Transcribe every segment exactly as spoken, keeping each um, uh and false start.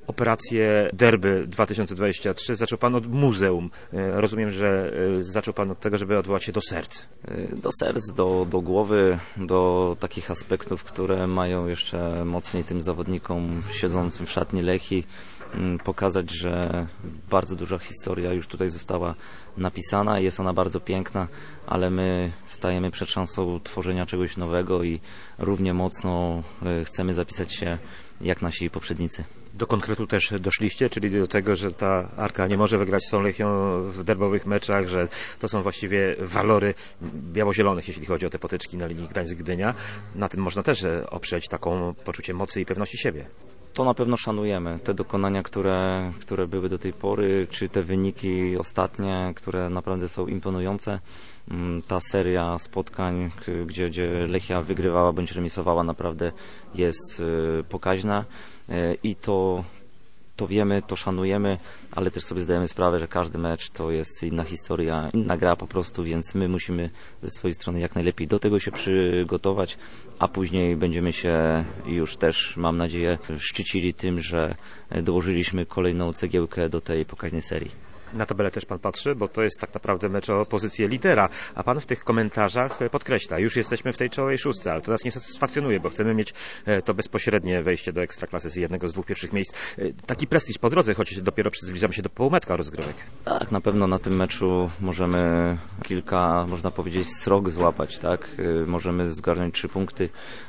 Operację Derby dwa tysiące dwadzieścia trzy zaczął Pan od muzeum. Rozumiem, że zaczął Pan od tego, żeby odwołać się do serc. Do serc, do, do głowy, do takich aspektów, które mają jeszcze mocniej tym zawodnikom siedzącym w szatni Lechii pokazać, że bardzo duża historia już tutaj została napisana, jest ona bardzo piękna, ale my stajemy przed szansą tworzenia czegoś nowego i równie mocno chcemy zapisać się jak nasi poprzednicy. Do konkretu też doszliście, czyli do tego, że ta Arka nie może wygrać z tą Lechią w derbowych meczach, że to są właściwie walory biało-zielonych, jeśli chodzi o te potyczki na linii Gdańsk-Gdynia. Na tym można też oprzeć taką poczucie mocy i pewności siebie. To na pewno szanujemy. Te dokonania, które, które były do tej pory, czy te wyniki ostatnie, które naprawdę są imponujące. Ta seria spotkań, gdzie, gdzie Lechia wygrywała bądź remisowała, naprawdę jest pokaźna i to, to wiemy, to szanujemy, ale też sobie zdajemy sprawę, że każdy mecz to jest inna historia, inna gra po prostu, więc my musimy ze swojej strony jak najlepiej do tego się przygotować, a później będziemy się już też, mam nadzieję, szczycili tym, że dołożyliśmy kolejną cegiełkę do tej pokaźnej serii. Na tabelę też Pan patrzy, bo to jest tak naprawdę mecz o pozycję lidera, a Pan w tych komentarzach podkreśla, już jesteśmy w tej czołowej szóstce, ale to nas nie satysfakcjonuje, bo chcemy mieć to bezpośrednie wejście do Ekstraklasy z jednego z dwóch pierwszych miejsc. Taki prestiż po drodze, choć dopiero zbliżamy się do półmetka rozgrywek. Tak, na pewno na tym meczu możemy kilka, można powiedzieć, srok złapać, tak? Możemy zgarnąć trzy punkty,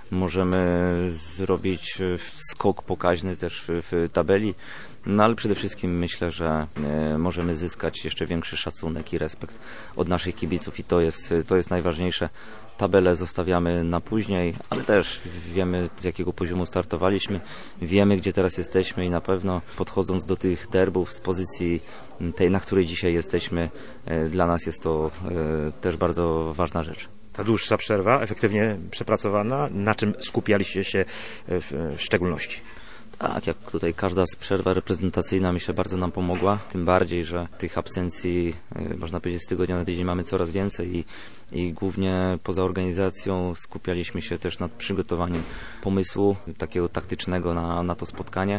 możemy zrobić skok pokaźny też w, w tabeli. No ale przede wszystkim myślę, że e, możemy zyskać jeszcze większy szacunek i respekt od naszych kibiców i to jest, to jest najważniejsze. Tabelę zostawiamy na później, ale też wiemy, z jakiego poziomu startowaliśmy, wiemy, gdzie teraz jesteśmy i na pewno podchodząc do tych derbów z pozycji tej, na której dzisiaj jesteśmy, e, dla nas jest to e, też bardzo ważna rzecz. Ta dłuższa przerwa, efektywnie przepracowana, na czym skupialiście się w, w szczególności? Tak, jak tutaj każda przerwa reprezentacyjna myślę bardzo nam pomogła, tym bardziej, że tych absencji można powiedzieć z tygodnia na tydzień mamy coraz więcej i, i głównie poza organizacją skupialiśmy się też nad przygotowaniem pomysłu takiego taktycznego na, na to spotkanie,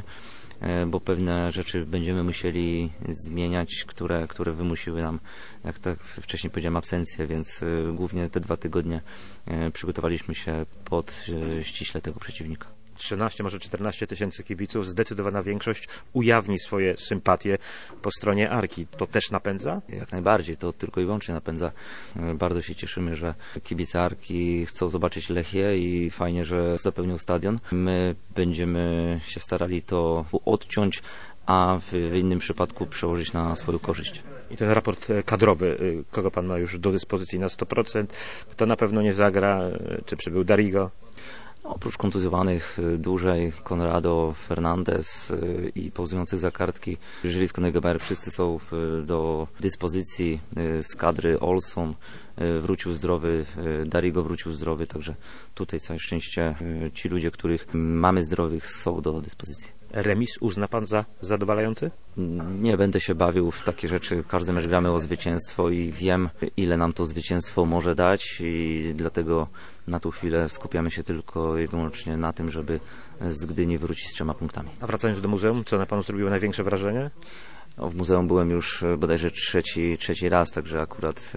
bo pewne rzeczy będziemy musieli zmieniać, które, które wymusiły nam, jak tak wcześniej powiedziałem, absencję, więc głównie te dwa tygodnie przygotowaliśmy się pod ściśle tego przeciwnika. trzynaście, może czternaście tysięcy kibiców, zdecydowana większość ujawni swoje sympatie po stronie Arki. To też napędza? Jak najbardziej, to tylko i wyłącznie napędza. Bardzo się cieszymy, że kibice Arki chcą zobaczyć Lechię i fajnie, że zapełnią stadion. My będziemy się starali to odciąć, a w innym przypadku przełożyć na swoją korzyść. I ten raport kadrowy, kogo Pan ma już do dyspozycji na sto procent, kto na pewno nie zagra, czy przybył Darigo? Oprócz kontuzjowanych dłużej, Konrado, Fernandez i pauzujących za kartki, Żylisko, Negeber, wszyscy są do dyspozycji z kadry. Olson wrócił zdrowy, Darigo wrócił zdrowy, także tutaj całe szczęście ci ludzie, których mamy zdrowych, są do dyspozycji. Remis uzna Pan za zadowalający? Nie będę się bawił w takie rzeczy. Każdy mecz gramy o zwycięstwo i wiem, ile nam to zwycięstwo może dać i dlatego na tą chwilę skupiamy się tylko i wyłącznie na tym, żeby z Gdyni wrócić z trzema punktami. A wracając do muzeum, co na Panu zrobiło największe wrażenie? No, w muzeum byłem już bodajże trzeci, trzeci raz, także akurat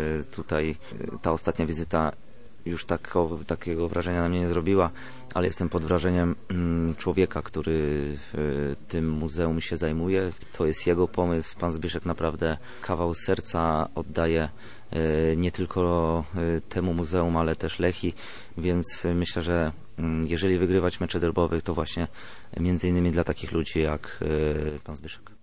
tutaj ta ostatnia wizyta już tako, takiego wrażenia na mnie nie zrobiła, ale jestem pod wrażeniem mm, człowieka, który y, tym muzeum się zajmuje. To jest jego pomysł. Pan Zbyszek naprawdę kawał serca oddaje y, nie tylko y, temu muzeum, ale też Lechii, więc y, myślę, że y, jeżeli wygrywać mecze derbowych, to właśnie między innymi dla takich ludzi jak y, pan Zbyszek.